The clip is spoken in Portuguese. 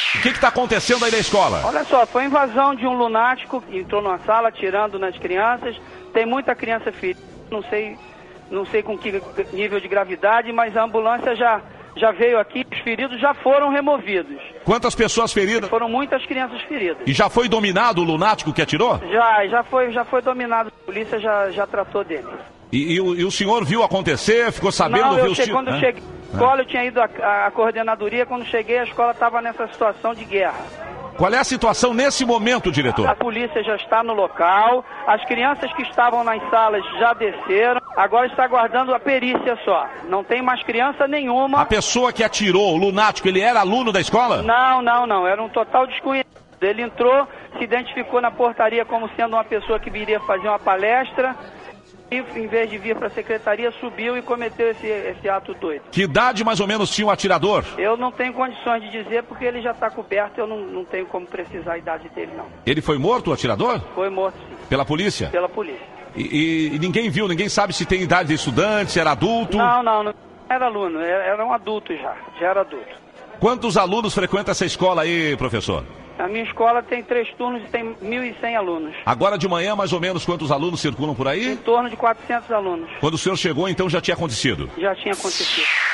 O que está acontecendo aí na escola? Olha só, foi invasão de um lunático que entrou numa sala atirando nas crianças. Tem muita criança ferida, não sei com que nível de gravidade, mas a ambulância já veio aqui, os feridos já foram removidos. Quantas pessoas feridas? Foram muitas crianças feridas. E já foi dominado o lunático que atirou? Já foi dominado, a polícia já tratou dele. E o senhor viu acontecer, ficou sabendo? Não, quando eu cheguei à escola, eu tinha ido à coordenadoria, quando cheguei a escola estava nessa situação de guerra. Qual é a situação nesse momento, diretor? A polícia já está no local, as crianças que estavam nas salas já desceram, agora está aguardando a perícia só. Não tem mais criança nenhuma. A pessoa que atirou, o lunático, ele era aluno da escola? Não, era um total desconhecido. Ele entrou, se identificou na portaria como sendo uma pessoa que viria fazer uma palestra, e em vez de vir para a secretaria, subiu e cometeu esse ato doido. Que idade mais ou menos tinha o atirador? Eu não tenho condições de dizer porque ele já está coberto, eu não tenho como precisar a idade dele, não. Ele foi morto, o atirador? Foi morto, sim. Pela polícia? Pela polícia. E ninguém viu, ninguém sabe se tem idade de estudante, se era adulto? Não era aluno, era um adulto já era adulto. Quantos alunos frequentam essa escola aí, professor? A minha escola tem 3 turnos e tem 1.100 alunos. Agora de manhã, mais ou menos, quantos alunos circulam por aí? Em torno de 400 alunos. Quando o senhor chegou, então já tinha acontecido? Já tinha acontecido.